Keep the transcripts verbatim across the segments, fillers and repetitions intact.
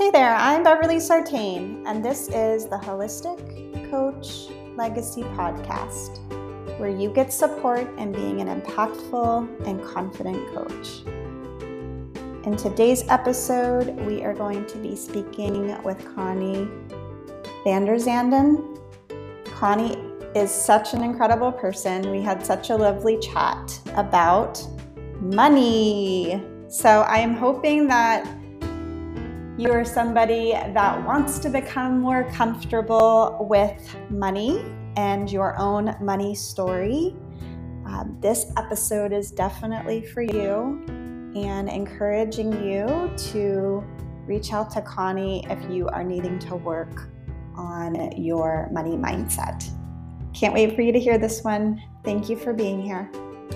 Hey there, I'm Beverly Sartain, and this is the Holistic Coach Legacy Podcast, where you get support in being an impactful and confident coach. In today's episode, we are going to be speaking with Connie van der Zanden. Connie is such an incredible person. We had such a lovely chat about money. So I am hoping that you are somebody that wants to become more comfortable with money and your own money story. Um, this episode is definitely for you, and encouraging you to reach out to Connie if you are needing to work on your money mindset. Can't wait for you to hear this one. Thank you for being here.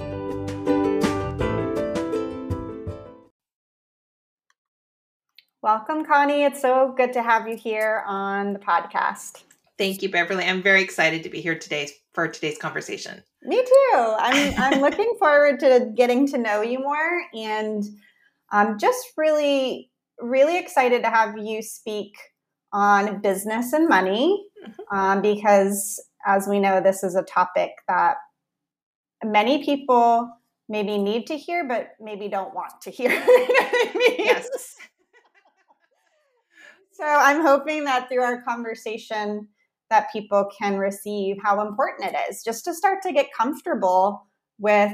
Welcome, Connie. It's so good to have you here on the podcast. Thank you, Beverly. I'm very excited to be here today for today's conversation. Me too. I'm I'm looking forward to getting to know you more, and I'm just really, really excited to have you speak on business and money, mm-hmm. um, because as we know, this is a topic that many people maybe need to hear, but maybe don't want to hear. You know what I mean? Yes. So I'm hoping that through our conversation that people can receive how important it is just to start to get comfortable with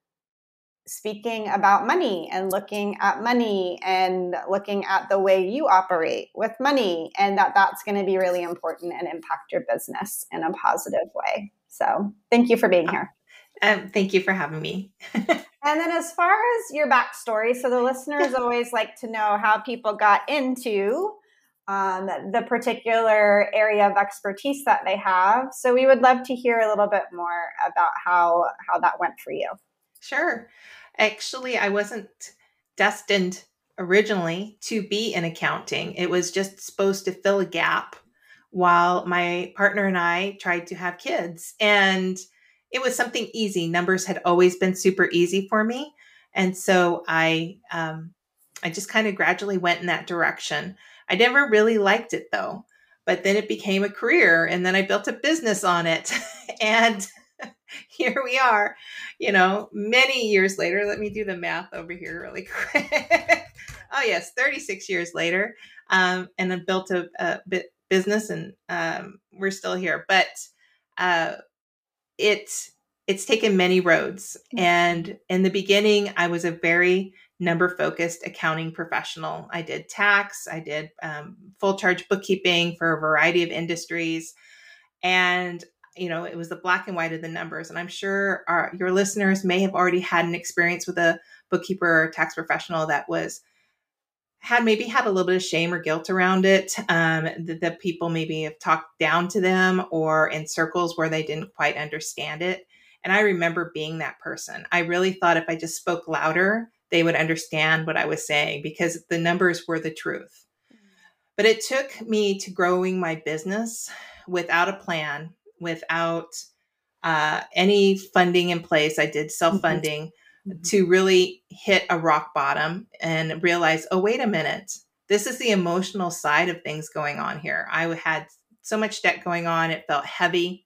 speaking about money and looking at money and looking at the way you operate with money, and that that's going to be really important and impact your business in a positive way. So thank you for being here. Um, thank you for having me. And then as far as your backstory, so the listeners always like to know how people got into Um, the particular area of expertise that they have. So we would love to hear a little bit more about how, how that went for you. Sure. Actually, I wasn't destined originally to be in accounting. It was just supposed to fill a gap while my partner and I tried to have kids. And it was something easy. Numbers had always been super easy for me. And so I, um, I just kind of gradually went in that direction. I never really liked it though, but then it became a career, and then I built a business on it. And here we are, you know, many years later. Let me do the math over here really quick. Oh yes, thirty-six years later, um, and then built a, a bit business, and um, we're still here. But uh, it's it's taken many roads, and in the beginning, I was a very number focused accounting professional. I did tax, I did um, full charge bookkeeping for a variety of industries. And, you know, it was the black and white of the numbers. And I'm sure our, your listeners may have already had an experience with a bookkeeper or tax professional that was, had maybe had a little bit of shame or guilt around it. Um, that, that people maybe have talked down to them, or in circles where they didn't quite understand it. And I remember being that person. I really thought if I just spoke louder, they would understand what I was saying, because the numbers were the truth. But it took me to growing my business without a plan, without uh, any funding in place. I did self-funding mm-hmm. to really hit a rock bottom and realize, oh, wait a minute. This is the emotional side of things going on here. I had so much debt going on. It felt heavy.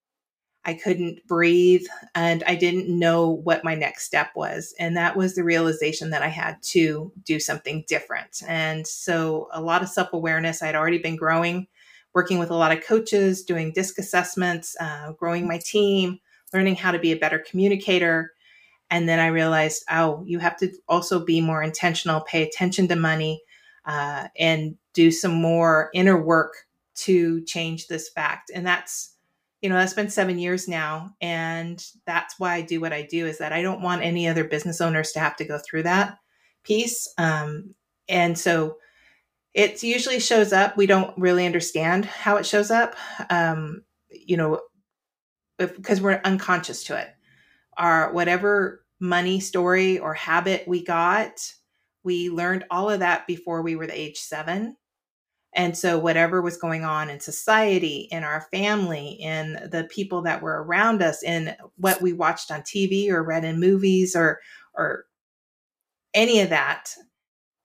I couldn't breathe, and I didn't know what my next step was. And that was the realization that I had to do something different. And so a lot of self-awareness. I'd already been growing, working with a lot of coaches, doing DISC assessments, uh, growing my team, learning how to be a better communicator. And then I realized, oh, you have to also be more intentional, pay attention to money, uh, and do some more inner work to change this fact. And that's, you know, that's been seven years now. And that's why I do what I do, is that I don't want any other business owners to have to go through that piece. Um, and so it usually shows up. We don't really understand how it shows up, um, you know, because we're unconscious to it. Our whatever money story or habit we got, we learned all of that before we were the age seven. And so whatever was going on in society, in our family, in the people that were around us, in what we watched on T V or read in movies, or or any of that,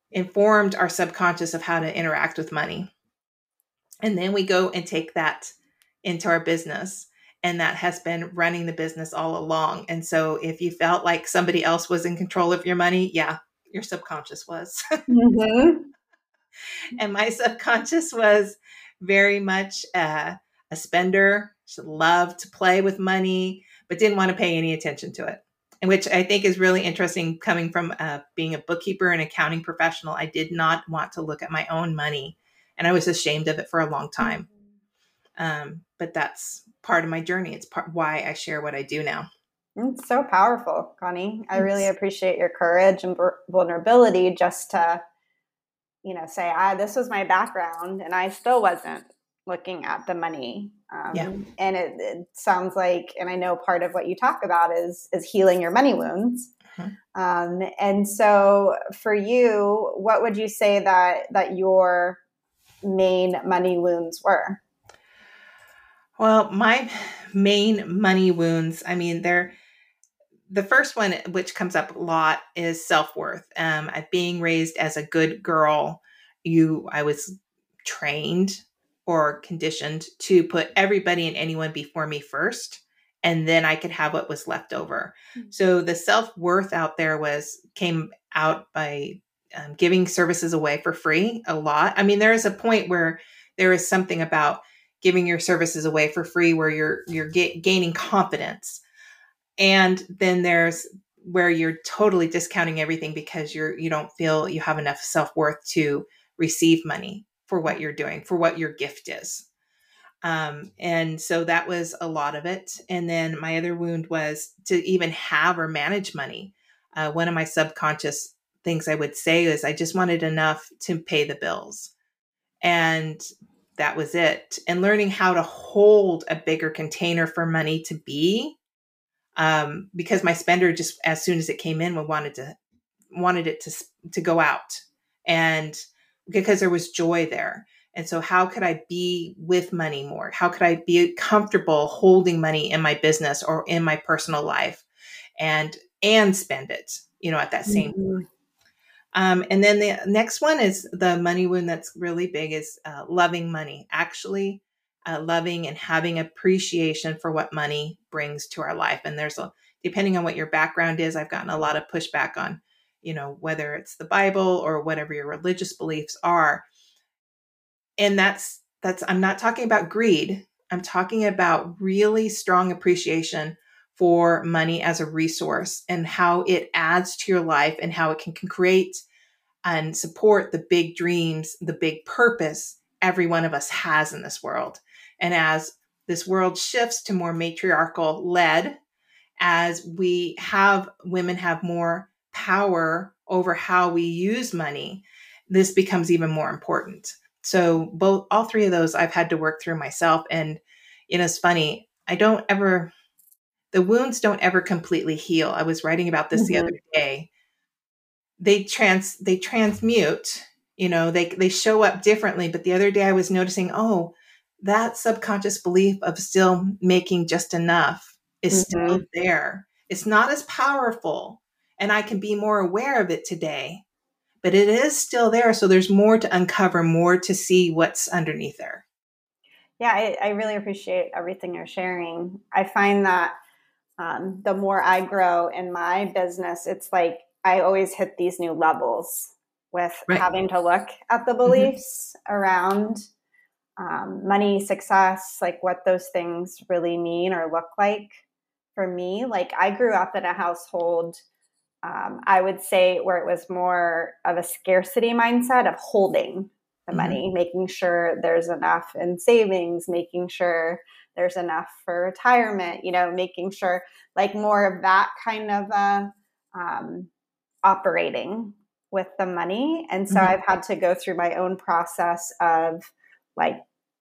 informed our subconscious of how to interact with money. And then we go and take that into our business. And that has been running the business all along. And so if you felt like somebody else was in control of your money, yeah, your subconscious was. Mm-hmm. And my subconscious was very much uh, a spender. She loved to play with money, but didn't want to pay any attention to it. And which I think is really interesting coming from uh, being a bookkeeper and accounting professional. I did not want to look at my own money, and I was ashamed of it for a long time. Um, but that's part of my journey. It's part why I share what I do now. It's so powerful, Connie. I really appreciate your courage and vulnerability just to, you know, say, ah, this was my background and I still wasn't looking at the money. Um, yeah. And it, it sounds like, and I know part of what you talk about is, is healing your money wounds. Mm-hmm. Um, and so for you, what would you say that, that your main money wounds were? Well, my main money wounds, I mean, they're, the first one, which comes up a lot, is self-worth. Um, being raised as a good girl, you, I was trained or conditioned to put everybody and anyone before me first, and then I could have what was left over. Mm-hmm. So the self-worth out there was, came out by um, giving services away for free a lot. I mean, there is a point where there is something about giving your services away for free where you're, you're ga- gaining confidence. And then there's where you're totally discounting everything because you're, you don't feel you have enough self-worth to receive money for what you're doing, for what your gift is. Um, and so that was a lot of it. And then my other wound was to even have or manage money. Uh, one of my subconscious things I would say is I just wanted enough to pay the bills. And that was it. And learning how to hold a bigger container for money to be, um, because my spender just, as soon as it came in, we wanted to, wanted it to, to go out, and because there was joy there. And so how could I be with money more? How could I be comfortable holding money in my business or in my personal life and, and spend it, you know, at that same Mm-hmm. time? Um, and then the next one is the money wound that's really big is uh, loving money, actually uh, loving and having appreciation for what money brings to our life. And there's a, depending on what your background is, I've gotten a lot of pushback on, you know, whether it's the Bible or whatever your religious beliefs are. And that's, that's, I'm not talking about greed. I'm talking about really strong appreciation for money as a resource and how it adds to your life and how it can, can create and support the big dreams, the big purpose every one of us has in this world. And as this world shifts to more matriarchal led, as we have women have more power over how we use money, this becomes even more important. So both, all three of those I've had to work through myself. And, you know, it's funny. I don't ever, the wounds don't ever completely heal. I was writing about this mm-hmm. the other day. They trans, they transmute, you know, they, they show up differently. But the other day I was noticing, oh, that subconscious belief of still making just enough is mm-hmm. still there. It's not as powerful, and I can be more aware of it today, but it is still there. So there's more to uncover, more to see what's underneath there. Yeah, I, I really appreciate everything you're sharing. I find that um, the more I grow in my business, it's like I always hit these new levels with right. having to look at the beliefs mm-hmm. around um, money, success, like what those things really mean or look like for me. Like I grew up in a household, um, I would say, where it was more of a scarcity mindset of holding the mm-hmm. money, making sure there's enough in savings, making sure there's enough for retirement, you know, making sure like more of that kind of uh, um, operating with the money. And so mm-hmm. I've had to go through my own process of like,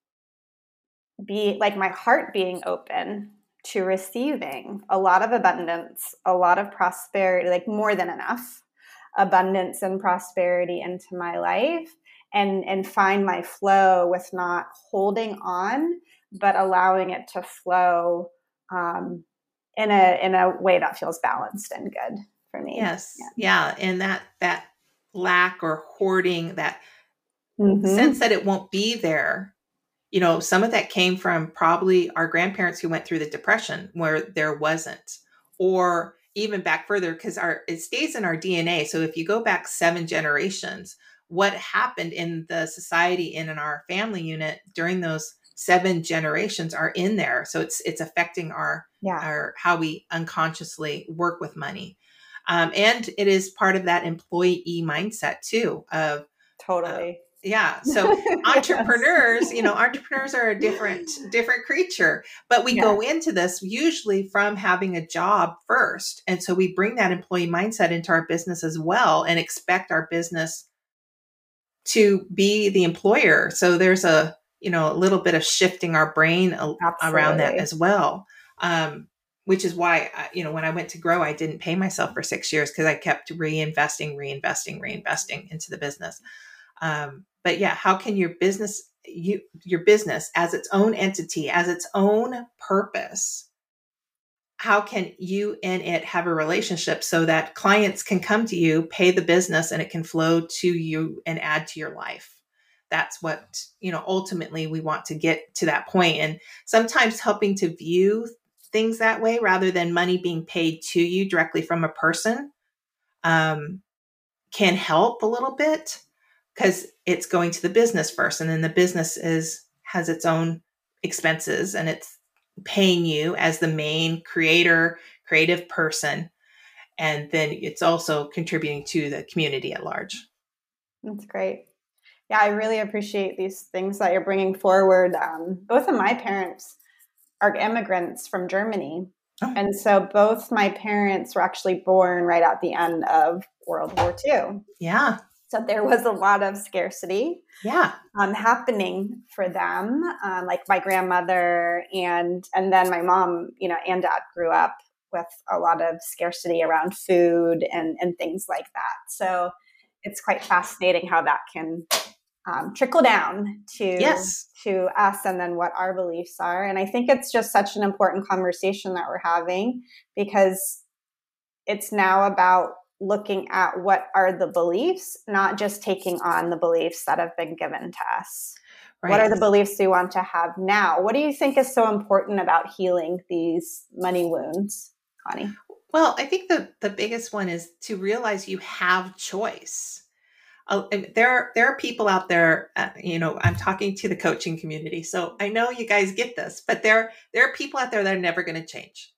be like my heart being open to receiving a lot of abundance, a lot of prosperity, like more than enough abundance and prosperity into my life, and, and find my flow with not holding on, but allowing it to flow um, in a, in a way that feels balanced and good for me. Yes. Yeah. yeah. And that, that lack or hoarding, that Mm-hmm. sense that it won't be there. You know, some of that came from probably our grandparents who went through the Depression where there wasn't, or even back further, because our it stays in our D N A. So if you go back seven generations, what happened in the society and in our family unit during those seven generations are in there. So it's it's affecting our Yeah. our how we unconsciously work with money. Um, and it is part of that employee mindset too of uh, Totally. yeah. So Yes. entrepreneurs, you know, entrepreneurs are a different, different creature, but we Yeah. go into this usually from having a job first. And so we bring that employee mindset into our business as well and expect our business to be the employer. So there's a, you know, a little bit of shifting our brain a- around that Absolutely. as well. Um, which is why, I, you know, when I went to grow, I didn't pay myself for six years because I kept reinvesting, reinvesting, reinvesting into the business. Um, but yeah, how can your business, you, your business as its own entity, as its own purpose, how can you and it have a relationship so that clients can come to you, pay the business, and it can flow to you and add to your life? That's what, you know, ultimately we want to get to that point. And sometimes helping to view things that way rather than money being paid to you directly from a person um, can help a little bit, because it's going to the business first, and then the business is has its own expenses and it's paying you as the main creator, creative person, and then it's also contributing to the community at large. That's great. Yeah, I really appreciate these things that you're bringing forward. Um, both of my parents are immigrants from Germany. Oh. And so both my parents were actually born right at the end of World War Two. Yeah. So there was a lot of scarcity yeah. um, happening for them. Um, like my grandmother and and then my mom, you know, and dad grew up with a lot of scarcity around food and, and things like that. So it's quite fascinating how that can um, trickle down to yes. to us and then what our beliefs are. And I think it's just such an important conversation that we're having, because it's now about looking at what are the beliefs, not just taking on the beliefs that have been given to us. Right. What are the beliefs we want to have now? What do you think is so important about healing these money wounds, Connie? Well, I think the, the biggest one is to realize you have choice. Uh, there are, there are people out there, uh, you know, I'm talking to the coaching community, so I know you guys get this, but there, there are people out there that are never going to change.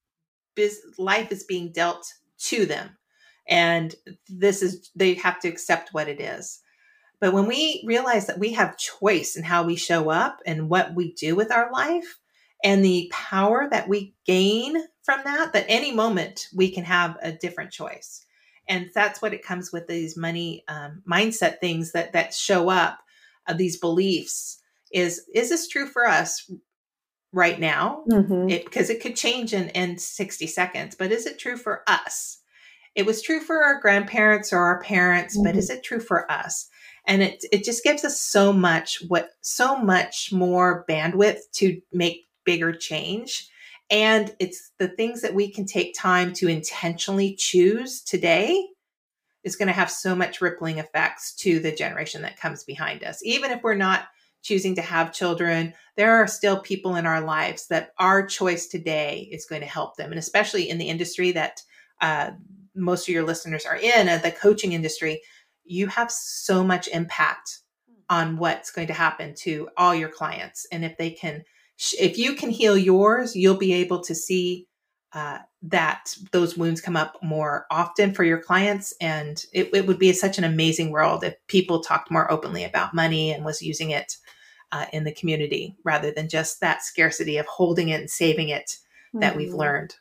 Biz, life is being dealt to them. And this is, they have to accept what it is. But when we realize that we have choice in how we show up and what we do with our life and the power that we gain from that, that any moment we can have a different choice. And that's what it comes with these money um, mindset things that, that show up, uh, these beliefs is, is this true for us right now? Mm-hmm. It, because it could change in, in sixty seconds, but is it true for us? It was true for our grandparents or our parents, mm-hmm. but is it true for us? And it it just gives us so much, what so much more bandwidth to make bigger change. And it's the things that we can take time to intentionally choose today is going to have so much rippling effects to the generation that comes behind us. Even if we're not choosing to have children, there are still people in our lives that our choice today is going to help them. And especially in the industry that uh, most of your listeners are in, uh, the coaching industry, you have so much impact on what's going to happen to all your clients. And if they can, if you can heal yours, you'll be able to see uh, that those wounds come up more often for your clients. And it, it would be such an amazing world if people talked more openly about money and was using it uh, in the community rather than just that scarcity of holding it and saving it that mm-hmm. we've learned.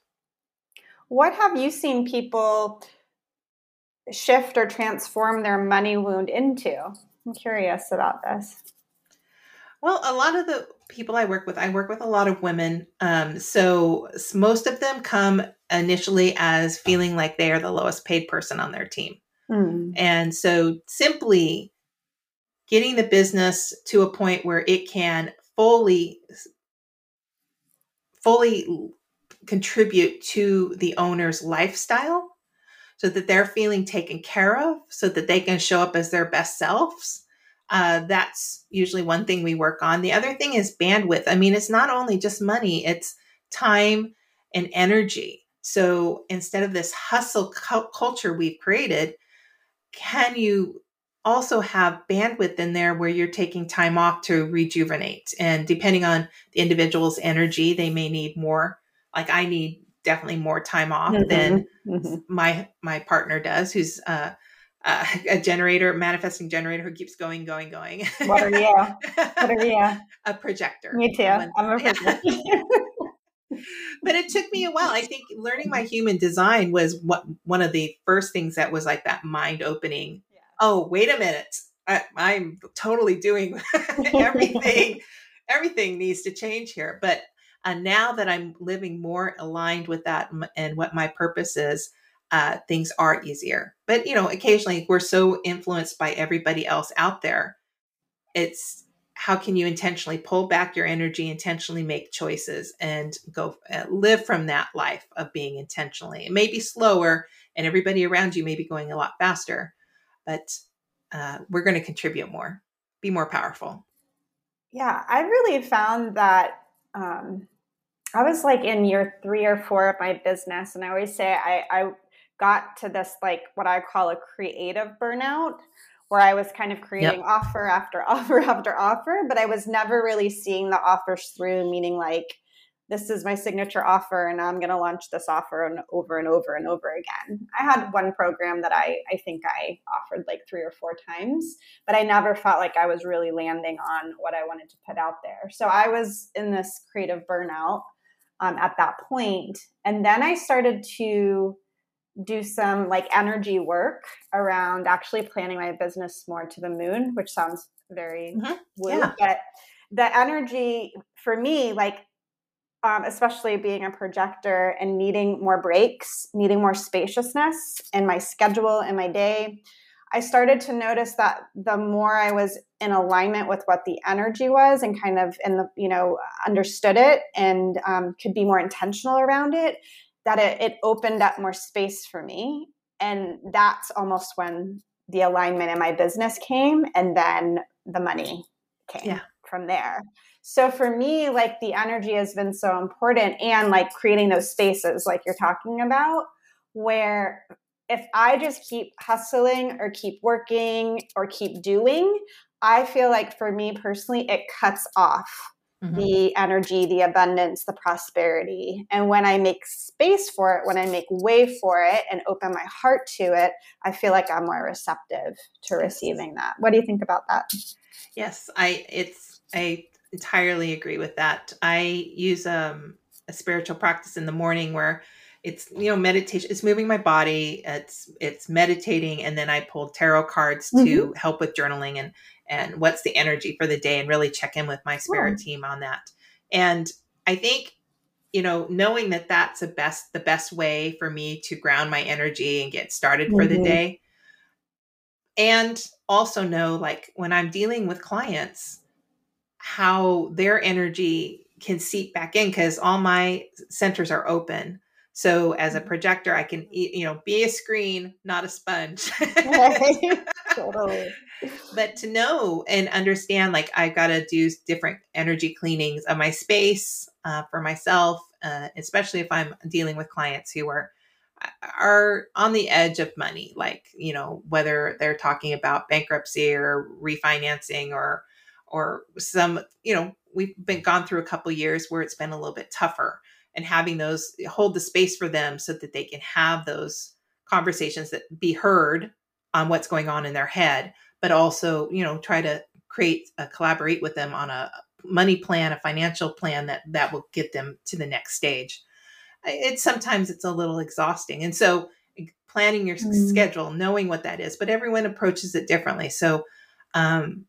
What have you seen people shift or transform their money wound into? I'm curious about this. Well, a lot of the people I work with, I work with a lot of women. Um, so most of them come initially as feeling like they are the lowest paid person on their team. Mm. And so simply getting the business to a point where it can fully, fully contribute to the owner's lifestyle. so that they're feeling taken care of, so that they can show up as their best selves. Uh, that's usually one thing we work on. The other thing is bandwidth. I mean, it's not only just money, it's time and energy. So instead of this hustle cu- culture we've created, can you also have bandwidth in there where you're taking time off to rejuvenate? And depending on the individual's energy, they may need more. Like I need definitely more time off mm-hmm. than mm-hmm. my my partner does, who's uh, uh, a generator, manifesting generator who keeps going, going, going. What are you? What are you? A projector. Me too. When, I'm a projector. Yeah. But it took me a while. I think learning my human design was what one of the first things that was like that mind opening. Yeah. Oh, wait a minute. I, I'm totally doing everything. Everything needs to change here. But uh, now that I'm living more aligned with that and what my purpose is, uh, things are easier. But, you know, occasionally we're so influenced by everybody else out there. It's how can you intentionally pull back your energy, intentionally make choices and go uh, live from that life of being intentionally. It may be slower and everybody around you may be going a lot faster, but uh, we're going to contribute more, be more powerful. Yeah, I really found that um, I was like in year three or four of my business. And I always say I, I got to this, like what I call a creative burnout, where I was kind of creating yep. offer after offer after offer, but I was never really seeing the offers through, meaning like, this is my signature offer and I'm going to launch this offer and over and over and over again. I had one program that I, I think I offered like three or four times, but I never felt like I was really landing on what I wanted to put out there. So I was in this creative burnout um, at that point. And then I started to do some like energy work around actually planning my business more to the moon, which sounds very mm-hmm. woo, yeah. but the energy for me, like, um, especially being a projector and needing more breaks, needing more spaciousness in my schedule and my day, I started to notice that the more I was in alignment with what the energy was and kind of in the, you know, understood it and um, could be more intentional around it, that it, it opened up more space for me. And that's almost when the alignment in my business came, and then the money came yeah. from there. So for me, like the energy has been so important, and like creating those spaces like you're talking about, where if I just keep hustling or keep working or keep doing, I feel like for me personally, it cuts off Mm-hmm. the energy, the abundance, the prosperity. And when I make space for it, when I make way for it and open my heart to it, I feel like I'm more receptive to receiving that. What do you think about that? Yes, I it's I entirely agree with that. I use um, a spiritual practice in the morning where it's, you know, meditation, it's moving my body, it's it's meditating, and then I pull tarot cards to mm-hmm. help with journaling and and what's the energy for the day, and really check in with my spirit oh. team on that. And I think, you know, knowing that that's the best, the best way for me to ground my energy and get started mm-hmm. for the day. And also know, like, when I'm dealing with clients, how their energy can seep back in, because all my centers are open. So as a projector, I can, you know, be a screen, not a sponge. Right. Totally. But to know and understand, like, I've got to do different energy cleanings of my space uh, for myself, uh, especially if I'm dealing with clients who are are on the edge of money, like, you know, whether they're talking about bankruptcy or refinancing or or some, you know, we've been gone through a couple of years where it's been a little bit tougher, and having those, hold the space for them so that they can have those conversations that be heard on what's going on in their head, but also, you know, try to create, uh, collaborate with them on a money plan, a financial plan that, that will get them to the next stage. It's sometimes it's a little exhausting. And so planning your mm. schedule, knowing what that is, but everyone approaches it differently. So, um,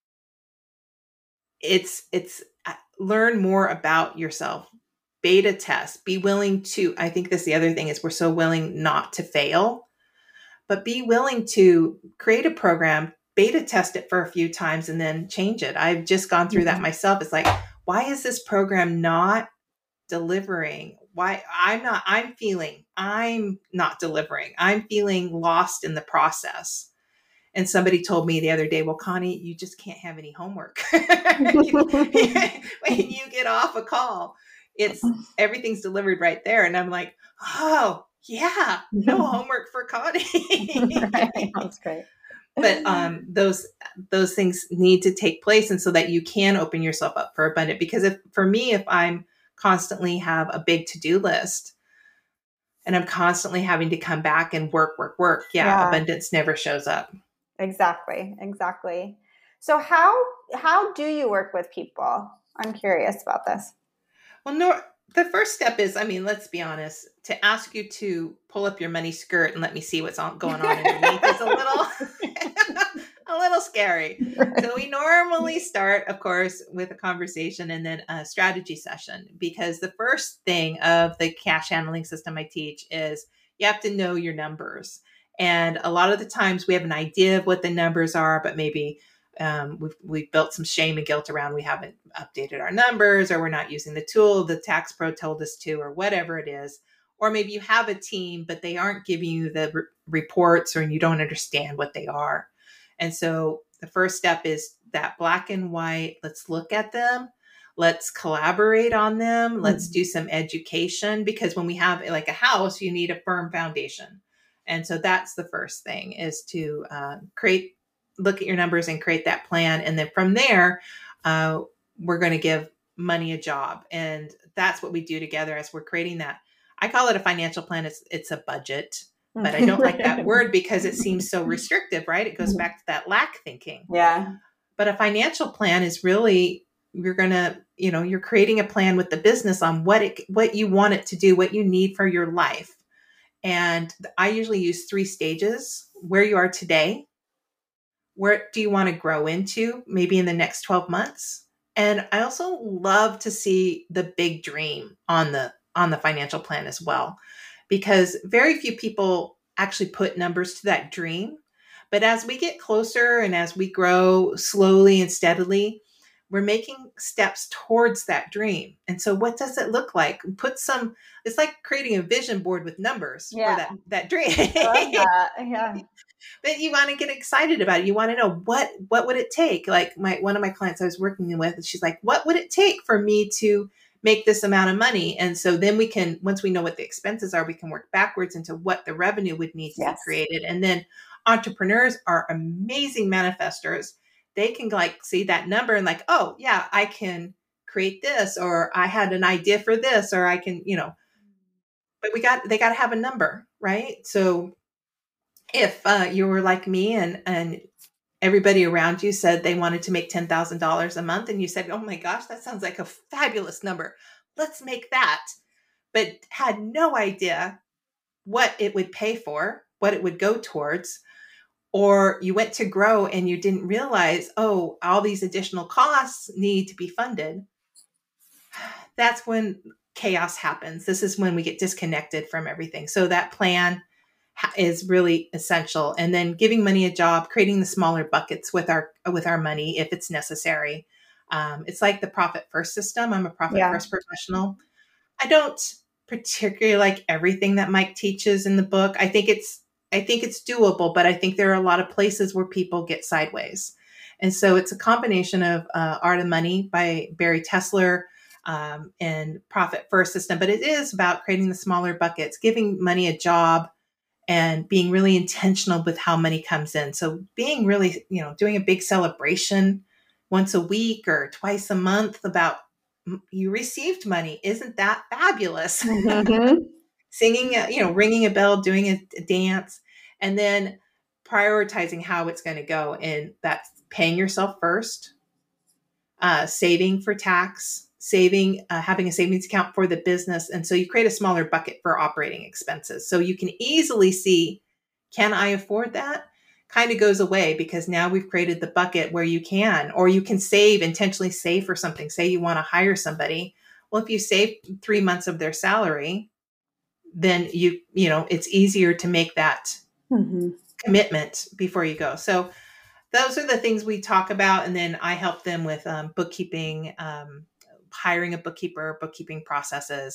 it's, it's uh, learn more about yourself, beta test, be willing to, I think this, the other thing is we're so willing not to fail, but be willing to create a program, beta test it for a few times and then change it. I've just gone through that myself. It's like, why is this program not delivering? Why I'm not, I'm feeling, I'm not delivering. I'm feeling lost in the process. And somebody told me the other day, well, Connie, you just can't have any homework. you, when you get off a call, it's everything's delivered right there. And I'm like, oh yeah, no homework for Connie. Right. That's great. But um, those those things need to take place, and so that you can open yourself up for abundance. Because if for me, if I'm constantly have a big to-do list and I'm constantly having to come back and work, work, work, yeah, yeah. abundance never shows up. Exactly. Exactly. So how how do you work with people? I'm curious about this. Well, no, the first step is, I mean, let's be honest, to ask you to pull up your money skirt and let me see what's on, going on underneath is a little a little scary. So we normally start, of course, with a conversation and then a strategy session, because the first thing of the cash handling system I teach is you have to know your numbers. And a lot of the times we have an idea of what the numbers are, but maybe um, we've, we've built some shame and guilt around we haven't updated our numbers, or we're not using the tool the tax pro told us to, or whatever it is. Or maybe you have a team, but they aren't giving you the re- reports, or you don't understand what they are. And so the first step is that black and white. Let's look at them. Let's collaborate on them. Let's mm-hmm. do some education, because when we have like a house, you need a firm foundation. And so that's the first thing, is to uh, create, look at your numbers and create that plan. And then from there, uh, we're going to give money a job. And that's what we do together as we're creating that. I call it a financial plan. It's, it's a budget. But I don't like that word because it seems so restrictive, right? It goes back to that lack thinking. Yeah. But a financial plan is really, you're going to, you know, you're creating a plan with the business on what it, what you want it to do, what you need for your life. And I usually use three stages: where you are today, where do you want to grow into, maybe in the next twelve months. And I also love to see the big dream on the, on the financial plan as well, because very few people actually put numbers to that dream. But as we get closer and as we grow slowly and steadily, we're making steps towards that dream. And so what does it look like? Put some, it's like creating a vision board with numbers yeah. for that, that dream. I love that. Yeah. But you want to get excited about it. You want to know what, what would it take? Like my, one of my clients I was working with, she's like, what would it take for me to make this amount of money? And so then we can, once we know what the expenses are, we can work backwards into what the revenue would need to yes. be created. And then entrepreneurs are amazing manifestors. They can like see that number and like, oh yeah, I can create this, or I had an idea for this, or I can, you know, but we got, they got to have a number, right? So if uh, you were like me and, and everybody around you said they wanted to make ten thousand dollars a month, and you said, oh my gosh, that sounds like a fabulous number. Let's make that. But had no idea what it would pay for, what it would go towards. Or you went to grow and you didn't realize, oh, all these additional costs need to be funded. That's when chaos happens. This is when we get disconnected from everything. So that plan is really essential. And then giving money a job, creating the smaller buckets with our with our money if it's necessary. Um, it's like the profit first system. I'm a profit yeah. first professional. I don't particularly like everything that Mike teaches in the book. I think it's I think it's doable, but I think there are a lot of places where people get sideways. And so it's a combination of uh, Art of Money by Barry Tesler um, and Profit First System. But it is about creating the smaller buckets, giving money a job, and being really intentional with how money comes in. So being really, you know, doing a big celebration once a week or twice a month about you received money. Isn't that fabulous? Mm-hmm. Singing, you know, ringing a bell, doing a, a dance, and then prioritizing how it's going to go. And that's paying yourself first, uh, saving for tax, saving, uh, having a savings account for the business. And so you create a smaller bucket for operating expenses. So you can easily see, can I afford that? Kind of goes away because now we've created the bucket where you can, or you can save, intentionally save for something. Say you want to hire somebody. Well, if you save three months of their salary, then you, you know, it's easier to make that mm-hmm. commitment before you go. So those are the things we talk about. And then I help them with um, bookkeeping, um, hiring a bookkeeper, bookkeeping processes.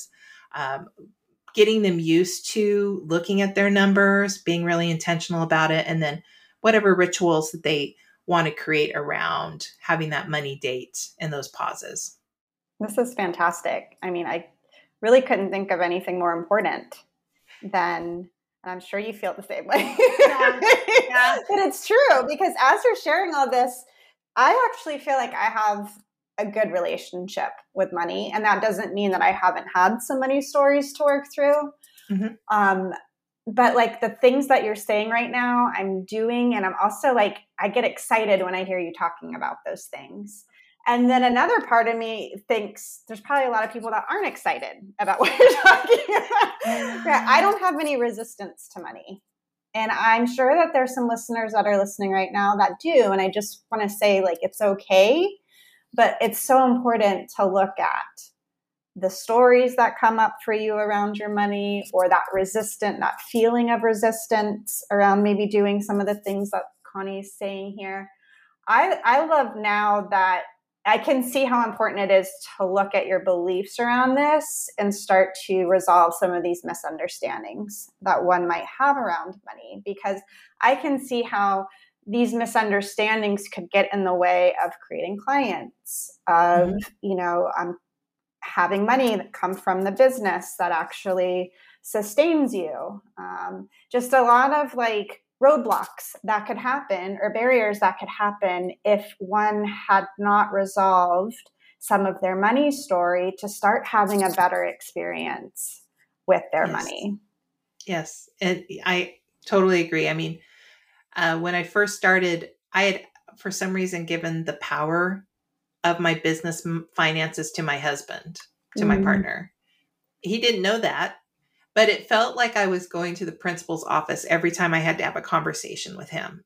um, getting them used to looking at their numbers, being really intentional about it, and then whatever rituals that they want to create around having that money date and those pauses. This is fantastic. I mean, I really couldn't think of anything more important than, and I'm sure you feel the same way. Yeah. Yeah. But it's true, because as you're sharing all this, I actually feel like I have a good relationship with money. And that doesn't mean that I haven't had some money stories to work through. Mm-hmm. Um, but like the things that you're saying right now, I'm doing. And I'm also like, I get excited when I hear you talking about those things. And then another part of me thinks there's probably a lot of people that aren't excited about what you're talking about. Yeah, I don't have any resistance to money. And I'm sure that there's some listeners that are listening right now that do. And I just want to say, like, it's okay. But it's so important to look at the stories that come up for you around your money, or that resistant, that feeling of resistance around maybe doing some of the things that Connie's saying here. I, I love now that I can see how important it is to look at your beliefs around this and start to resolve some of these misunderstandings that one might have around money, because I can see how these misunderstandings could get in the way of creating clients, of, mm-hmm. you know, um, having money that come from the business that actually sustains you. Um, just a lot of like roadblocks that could happen, or barriers that could happen if one had not resolved some of their money story to start having a better experience with their yes. money. Yes. And I totally agree. I mean, Uh, when I first started, I had, for some reason, given the power of my business finances to my husband, to mm. my partner. He didn't know that, but it felt like I was going to the principal's office every time I had to have a conversation with him.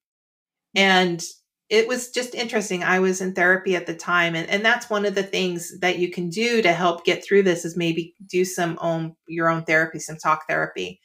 And it was just interesting. I was in therapy at the time. And, and that's one of the things that you can do to help get through this, is maybe do some own, your own therapy, some talk therapy.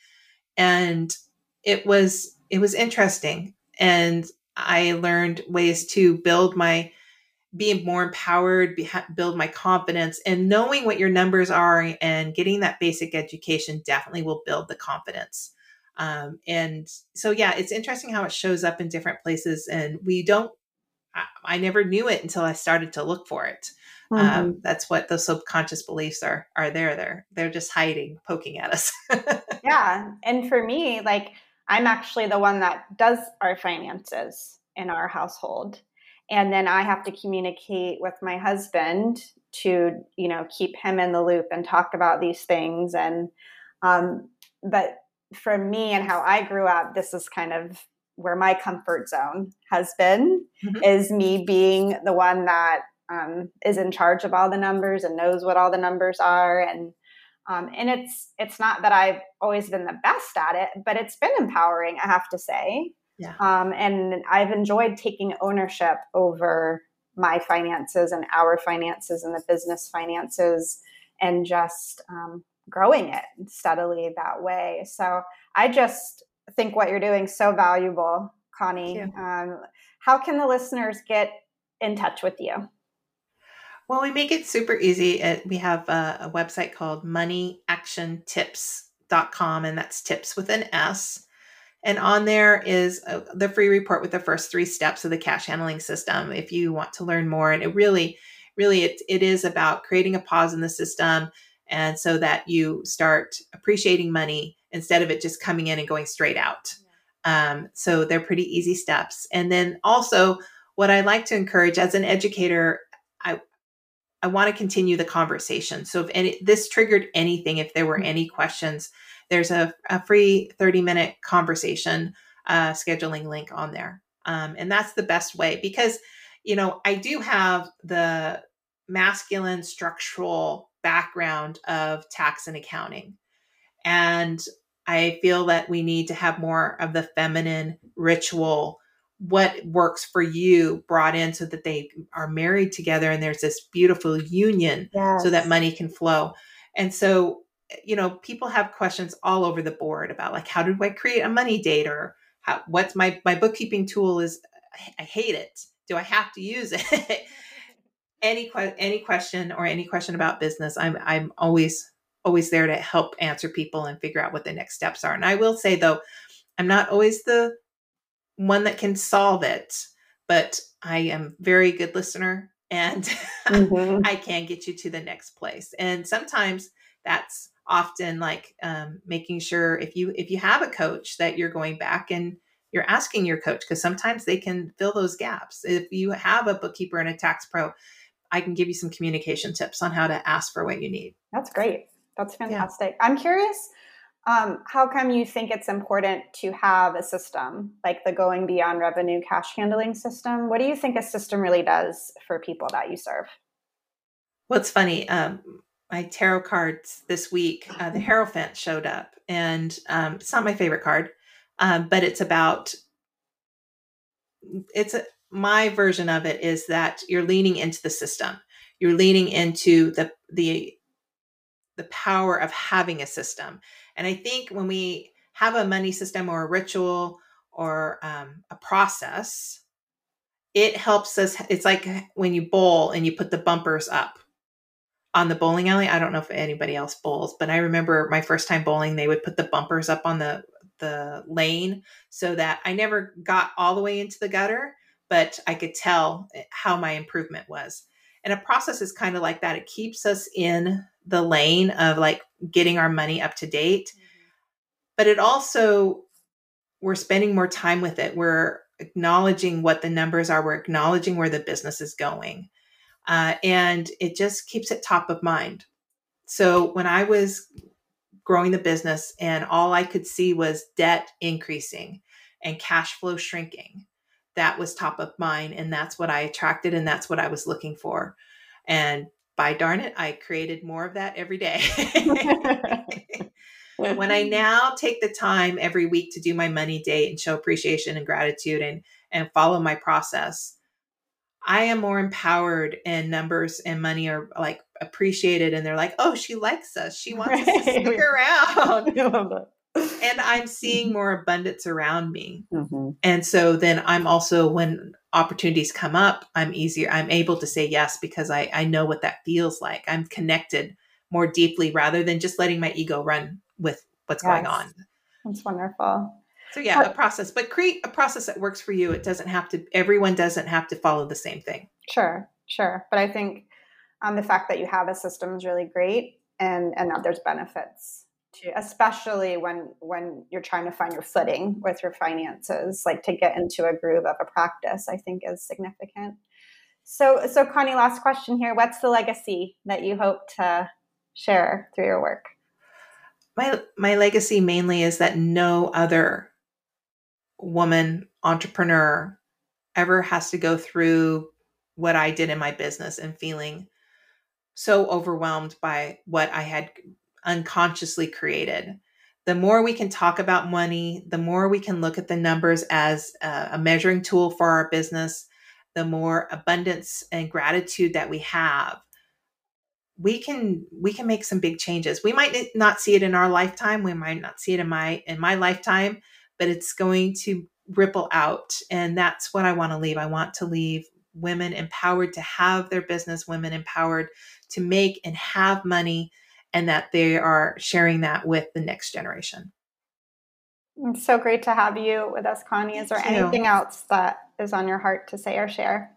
And it was, it was interesting. And I learned ways to build my, be more empowered, be, build my confidence, and knowing what your numbers are and getting that basic education definitely will build the confidence. Um, and so, yeah, it's interesting how it shows up in different places, and we don't, I, I never knew it until I started to look for it. Mm-hmm. Um, that's what those subconscious beliefs are, are there. They're, they're just hiding, poking at us. Yeah. And for me, like, I'm actually the one that does our finances in our household. And then I have to communicate with my husband to, you know, keep him in the loop and talk about these things. And, um, but for me and how I grew up, this is kind of where my comfort zone has been, mm-hmm. is me being the one that um, is in charge of all the numbers and knows what all the numbers are. And Um, and it's it's not that I've always been the best at it, but it's been empowering, I have to say. Yeah. Um, and I've enjoyed taking ownership over my finances and our finances and the business finances, and just um, growing it steadily that way. So I just think what you're doing is so valuable, Connie. Um, how can the listeners get in touch with you? Well, we make it super easy. We have a, a website called money action tips dot com, and that's tips with an S. And on there is a, the free report with the first three steps of the cash handling system if you want to learn more. And it really, really, it, it is about creating a pause in the system, and so that you start appreciating money instead of it just coming in and going straight out. Yeah. Um, so they're pretty easy steps. And then also, what I like to encourage as an educator, I I want to continue the conversation. So if any, this triggered anything, if there were any questions, there's a, a free thirty minute conversation uh, scheduling link on there. Um, and that's the best way, because, you know, I do have the masculine structural background of tax and accounting. And I feel that we need to have more of the feminine ritual, what works for you, brought in so that they are married together and there's this beautiful union. Yes. So that money can flow. And so, you know, people have questions all over the board about, like, how do I create a money date, or how, what's my, my bookkeeping tool is, I hate it. Do I have to use it? any, que- any question or any question about business, I'm, I'm always always there to help answer people and figure out what the next steps are. And I will say, though, I'm not always the one that can solve it, but I am a very good listener, and mm-hmm. I can get you to the next place. And sometimes that's often like um, making sure if you if you have a coach that you're going back and you're asking your coach, because sometimes they can fill those gaps. If you have a bookkeeper and a tax pro, I can give you some communication tips on how to ask for what you need. That's great. That's fantastic. Yeah. I'm curious, um, how come you think it's important to have a system like the Going Beyond Revenue cash handling system? What do you think a system really does for people that you serve? Well, it's funny. Um, my tarot cards this week, uh, the Hierophant showed up, and um, it's not my favorite card, um, but it's about, it's a, my version of it is that you're leaning into the system. You're leaning into the, the, the power of having a system. And I think when we have a money system or a ritual or um, a process, it helps us. It's like when you bowl and you put the bumpers up on the bowling alley. I don't know if anybody else bowls, but I remember my first time bowling, they would put the bumpers up on the, the lane so that I never got all the way into the gutter, but I could tell how my improvement was. And a process is kind of like that. It keeps us in the lane of like getting our money up to date, mm-hmm. but it also, we're spending more time with it. We're acknowledging what the numbers are. We're acknowledging where the business is going. Uh, and it just keeps it top of mind. So when I was growing the business and all I could see was debt increasing and cash flow shrinking, that was top of mind. And that's what I attracted. And that's what I was looking for. And by darn it, I created more of that every day. When I now take the time every week to do my money date and show appreciation and gratitude and, and follow my process, I am more empowered, and numbers and money are like appreciated. And they're like, oh, she likes us. She wants us to stick around. And I'm seeing more abundance around me. Mm-hmm. And so then I'm also, when opportunities come up, I'm easier. I'm able to say yes, because I, I know what that feels like. I'm connected more deeply rather than just letting my ego run with what's yes. going on. That's wonderful. So yeah, a process, but create a process that works for you. It doesn't have to, everyone doesn't have to follow the same thing. Sure, sure. But I think um, the fact that you have a system is really great, and, and that there's benefits to, especially when, when you're trying to find your footing with your finances, like to get into a groove of a practice, I think is significant. So, so Connie, last question here. What's the legacy that you hope to share through your work? My, my legacy mainly is that no other woman entrepreneur ever has to go through what I did in my business and feeling so overwhelmed by what I had unconsciously created. The more we can talk about money, the more we can look at the numbers as a, a measuring tool for our business, the more abundance and gratitude that we have, we can we can make some big changes. We might not see it in our lifetime. We might not see it in my in my lifetime, but it's going to ripple out. And that's what I want to leave. I want to leave women empowered to have their business, women empowered to make and have money, and that they are sharing that with the next generation. It's so great to have you with us, Connie. Is there Thank you. anything else that is on your heart to say or share?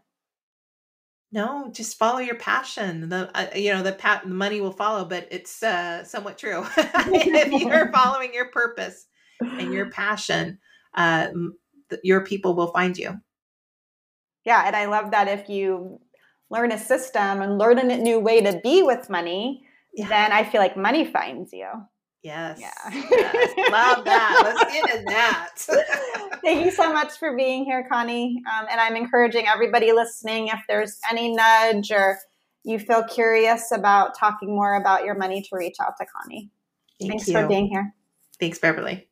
No, just follow your passion. The uh, you know the, pa- the money will follow, but it's uh, somewhat true. If you're following your purpose and your passion, uh, th- your people will find you. Yeah, and I love that if you learn a system and learn a new way to be with money, yeah. then I feel like money finds you. Yes. Yeah. Yes. Love that. Let's get in that. Thank you so much for being here, Connie. Um, and I'm encouraging everybody listening, if there's any nudge or you feel curious about talking more about your money, to reach out to Connie. Thank Thanks you. for being here. Thanks, Beverly.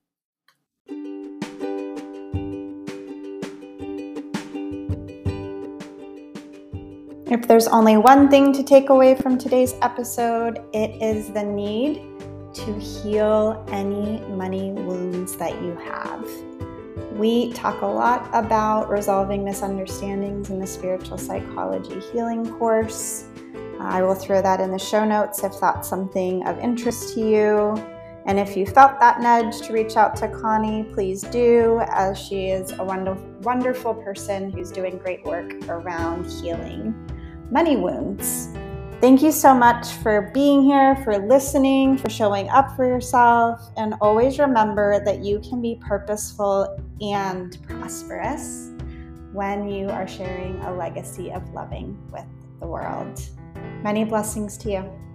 If there's only one thing to take away from today's episode, it is the need to heal any money wounds that you have. We talk a lot about resolving misunderstandings in the spiritual psychology healing course. I will throw that in the show notes if that's something of interest to you. And if you felt that nudge to reach out to Connie, please do, as she is a wonderful, wonderful person who's doing great work around healing money wounds. Thank you so much for being here, for listening, for showing up for yourself, and always remember that you can be purposeful and prosperous when you are sharing a legacy of loving with the world. Many blessings to you.